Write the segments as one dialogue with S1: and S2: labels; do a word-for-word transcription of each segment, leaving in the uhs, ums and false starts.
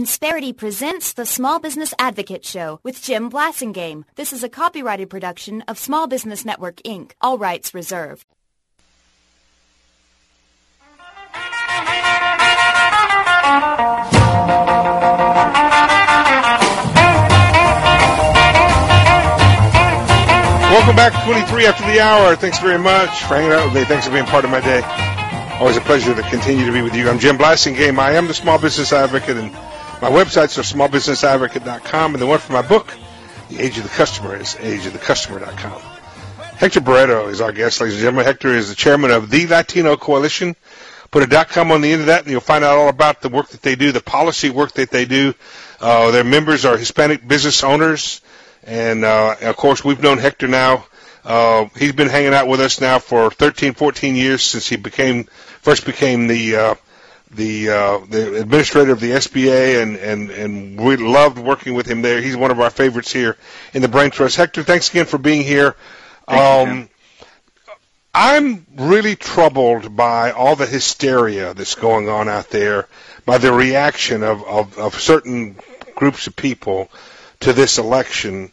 S1: Insperity presents the Small Business Advocate Show with Jim Blasingame. This is a copyrighted production of Small Business Network, Incorporated. All rights reserved.
S2: Welcome back to twenty-three after the hour. Thanks very much for hanging out with me. Thanks for being part of my day. Always a pleasure to continue to be with you. I'm Jim Blasingame. I am the Small Business Advocate, and my websites are small business advocate dot com, and the one for my book, The Age of the Customer, is age of the customer dot com. Hector Barreto is our guest, ladies and gentlemen. Hector is the chairman of the Latino Coalition. Put a .com on the end of that, and you'll find out all about the work that they do, the policy work that they do. Uh, their members are Hispanic business owners, and, uh, of course, we've known Hector now. Uh, he's been hanging out with us now for thirteen, fourteen years since he became first became the uh, the uh, the administrator of the S B A, and, and, and we loved working with him there. He's one of our favorites here in the Brain Trust. Hector, thanks again for being here. Um, you, I'm really troubled by all the hysteria that's going on out there, by the reaction of, of, of certain groups of people to this election.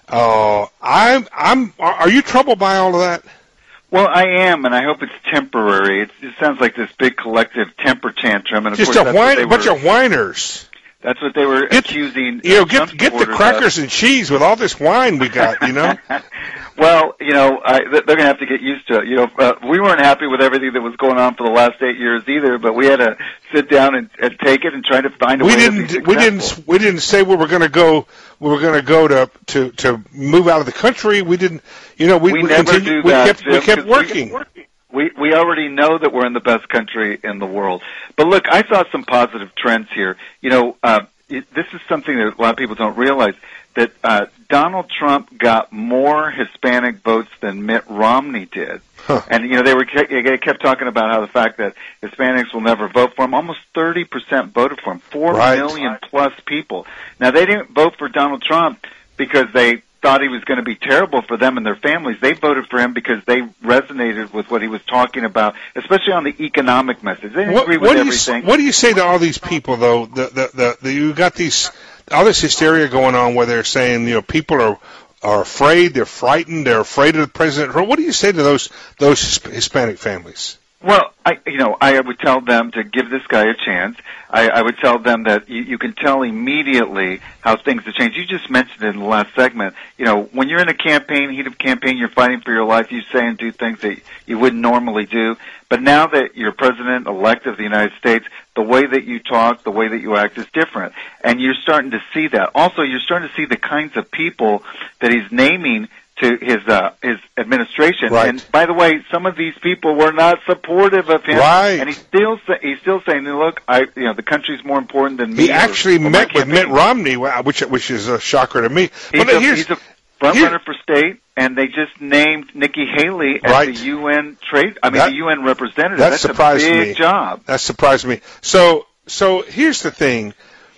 S2: Uh, I'm, I'm, are you troubled by all of that?
S3: Well, I am, and I hope it's temporary. It, it sounds like this big collective temper tantrum, and of
S2: just
S3: course,
S2: a,
S3: that's
S2: whine,
S3: what
S2: a bunch
S3: were,
S2: of whiners.
S3: That's what they were
S2: get,
S3: accusing.
S2: You know, get get the crackers
S3: of.
S2: and cheese with all this wine we got. You know.
S3: Well, you know, I, they're going to have to get used to it. You know, uh, we weren't happy with everything that was going on for the last eight years either, but we had to sit down and, and take it and try to find a
S2: we
S3: way
S2: didn't,
S3: to be
S2: We didn't. We didn't say we were going to go. We were going to go to to to move out of the country. We didn't. You know, we
S3: we,
S2: we
S3: never
S2: continued,
S3: do that.
S2: We kept,
S3: Jim,
S2: we kept working.
S3: We, we we already know that we're in the best country in the world. But look, I saw some positive trends here. You know, uh, it, this is something that a lot of people don't realize. That uh, Donald Trump got more Hispanic votes than Mitt Romney did. Huh. And, you know, they were they kept talking about how the fact that Hispanics will never vote for him. Almost thirty percent voted for him, four
S2: right.
S3: million plus people. Now, they didn't vote for Donald Trump because they thought he was going to be terrible for them and their families. They voted for him because they resonated with what he was talking about, especially on the economic message. They didn't
S2: what,
S3: agree with
S2: what
S3: everything.
S2: You, what do you say to all these people, though? The, the, the, the, you got these... all this hysteria going on where they're saying, you know, people are are afraid, they're frightened, they're afraid of the president. What do you say to those those Hispanic families?
S3: Well, I, you know, I would tell them to give this guy a chance. I, I would tell them that you, you can tell immediately how things have changed. You just mentioned it in the last segment. You know, when you're in a campaign, heat of campaign, you're fighting for your life, you say and do things that you wouldn't normally do. But now that you're president-elect of the United States, the way that you talk, the way that you act is different. And you're starting to see that. Also, you're starting to see the kinds of people that he's naming to his uh, his administration.
S2: Right.
S3: And by the way, some of these people were not supportive of him.
S2: Right.
S3: And he's still he's still saying, "Look, I you know the country's more important than me."
S2: He actually
S3: or, or
S2: met with Mitt Romney, which which is a shocker to me.
S3: He's,
S2: but
S3: a,
S2: here's,
S3: he's a front
S2: here,
S3: runner for state, and they just named Nikki Haley as
S2: right.
S3: the U N trade. I mean,
S2: that,
S3: the U N representative.
S2: That
S3: That's
S2: surprised
S3: a big
S2: me.
S3: job.
S2: That surprised me. So so here's the thing.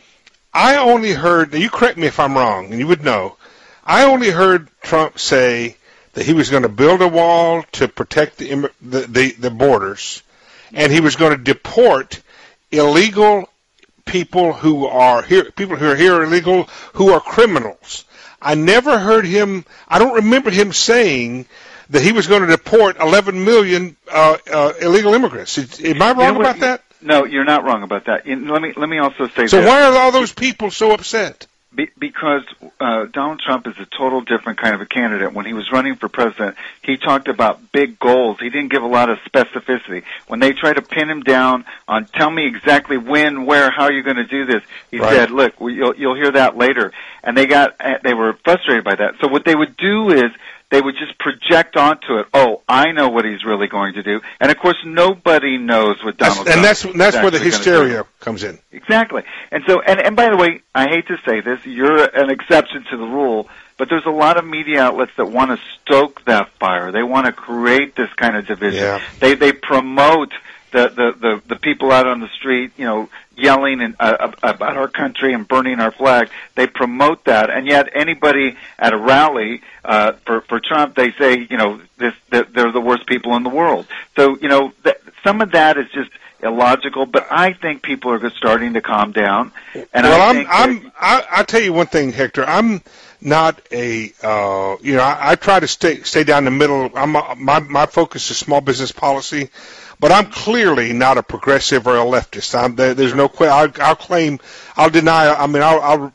S2: I only heard. You correct me if I'm wrong, and you would know. I only heard Trump say that he was going to build a wall to protect the, the, the, the borders, and he was going to deport illegal people who are here, people who are here illegal, who are criminals. I never heard him, I don't remember him saying that he was going to deport eleven million uh, uh, illegal immigrants. Am I wrong
S3: you know
S2: about
S3: you,
S2: that?
S3: No, you're not wrong about that. You, let me let me also say
S2: so
S3: this.
S2: why are all those people so upset?
S3: Be, because uh, Donald Trump is a total different kind of a candidate. When he was running for president, he talked about big goals. He didn't give a lot of specificity. When they tried to pin him down on, tell me exactly when, where, how you're going to do this, he
S2: right.
S3: said, look, we, you'll, you'll hear that later. And they got, they were frustrated by that. So what they would do is, they would just project onto it, oh, I know what he's really going to do. And, of course, nobody knows what Donald
S2: that's,
S3: Trump
S2: And that's, that's where the hysteria
S3: do.
S2: comes in.
S3: Exactly. And so, and, and by the way, I hate to say this, you're an exception to the rule, but there's a lot of media outlets that want to stoke that fire. They want to create this kind of division.
S2: Yeah.
S3: They they promote the, the, the, the people out on the street, you know, yelling and, uh, about our country and burning our flag. They promote that, and yet anybody at a rally uh, for for Trump, they say, you know, this that they're the worst people in the world. So, you know, th- some of that is just illogical, but I think people are starting to calm down. And
S2: well,
S3: I
S2: I'm,
S3: think
S2: I'm, I, I'll tell you one thing, Hector. I'm not a, uh, you know, I, I try to stay stay down the middle. I'm my my focus is small business policy, but I'm clearly not a progressive or a leftist. I'm, there, there's no question. I'll, I'll claim, I'll deny. I mean, I'll, I'll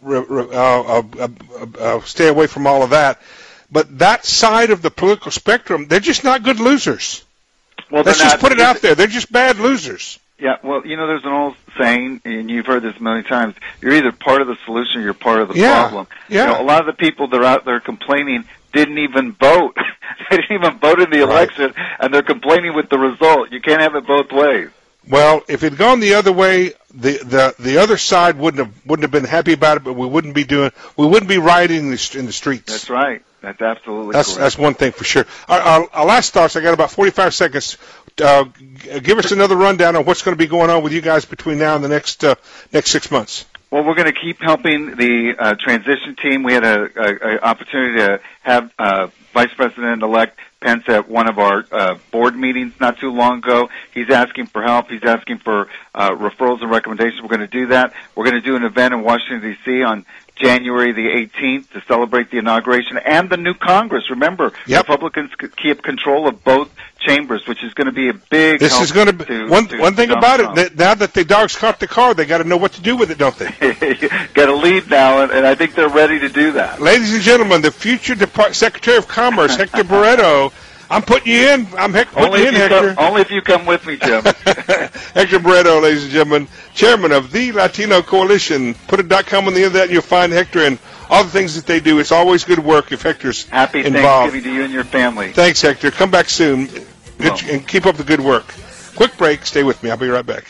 S2: uh, uh, uh, uh, stay away from all of that. But that side of the political spectrum, they're just not good losers.
S3: Well,
S2: let's just not, put it out there. They're just bad losers.
S3: Yeah, well, you know, there's an old saying, and you've heard this a million times, you're either part of the solution or you're part of the
S2: yeah,
S3: problem.
S2: Yeah.
S3: You know, a lot of the people that are out there complaining didn't even vote. They didn't even vote in the election, right. And they're complaining with the result. You can't have it both ways.
S2: Well, if it had gone the other way, the, the the other side wouldn't have wouldn't have been happy about it, but we wouldn't be doing we wouldn't be rioting in the, in the streets.
S3: That's right. That's absolutely
S2: that's,
S3: correct.
S2: That's one thing for sure. Our, our, our last thoughts, I got about forty-five seconds. Uh, give us another rundown on what's going to be going on with you guys between now and the next uh, next six months.
S3: Well, we're going to keep helping the uh, transition team. We had a, a, a opportunity to have uh, Vice President-elect Pence at one of our uh, board meetings not too long ago. He's asking for help. He's asking for uh, referrals and recommendations. We're going to do that. We're going to do an event in Washington, D C on January the eighteenth to celebrate the inauguration and the new Congress. Remember,
S2: yep.
S3: Republicans keep control of both chambers, which is going to be a big
S2: This
S3: help
S2: is going to be
S3: to,
S2: one
S3: to
S2: one thing
S3: Donald
S2: about
S3: Trump.
S2: it. That now that the dogs caught the car, they got to know what to do with it, don't they?
S3: Got a lead now, and, and I think they're ready to do that.
S2: Ladies and gentlemen, the future Depart- Secretary of Commerce, Hector Barreto. I'm putting you in. I'm Hec- putting
S3: only
S2: you in,
S3: you
S2: Hector.
S3: Come, only if you come with me, Jim.
S2: Hector Barreto, ladies and gentlemen, chairman of the Latino Coalition. Put a dot com on the end of that, and you'll find Hector and all the things that they do. It's always good work if Hector's
S3: Happy
S2: involved.
S3: Thanksgiving to you and your family.
S2: Thanks, Hector. Come back soon. Good, well. And keep up the good work. Quick break. Stay with me. I'll be right back.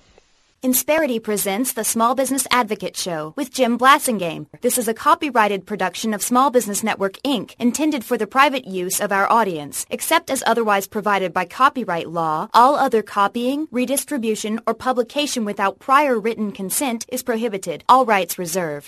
S1: Insperity presents the Small Business Advocate Show with Jim Blasingame. This is a copyrighted production of Small Business Network, Incorporated, intended for the private use of our audience. Except as otherwise provided by copyright law, all other copying, redistribution, or publication without prior written consent is prohibited. All rights reserved.